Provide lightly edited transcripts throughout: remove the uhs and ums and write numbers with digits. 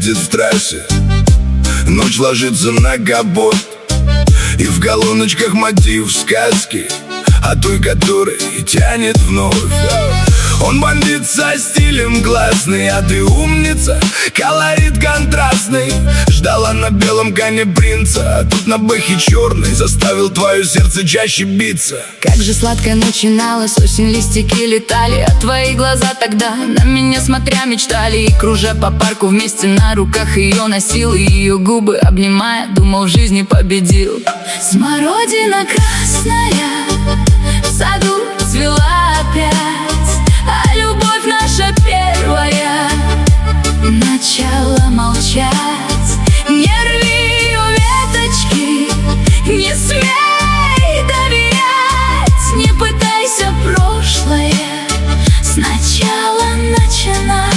едет в трассе. Ночь ложится на капот, и в колоночках мотив сказки о той, которой тянет вновь. Он бандит со стилем классный, а ты умница, колорит контрастный. Ждала на белом коне принца, а тут на бэхе черный заставил твое сердце чаще биться. Как же сладко начиналось, осень, листики летали, а твои глаза тогда на меня смотря мечтали. И кружа по парку вместе на руках ее носил, и ее губы обнимая, думал, в жизни победил. Смородина красная в саду цвела опять, а любовь наша первая начала молчать. Не рви ее веточки, не смей доверять, не пытайся прошлое сначала начинать.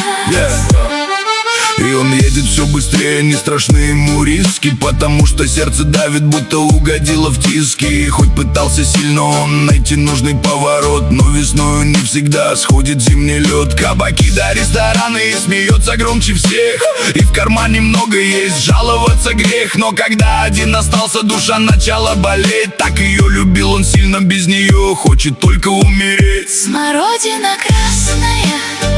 И он едет все быстрее, не страшны ему риски, потому что сердце давит, будто угодило в тиски. И хоть пытался сильно он найти нужный поворот, но весною не всегда сходит зимний лед. Кабаки да рестораны, и смеется громче всех, и в кармане много есть, жаловаться грех. Но когда один остался, душа начала болеть. Так ее любил он сильно, без нее хочет только умереть. Смородина красная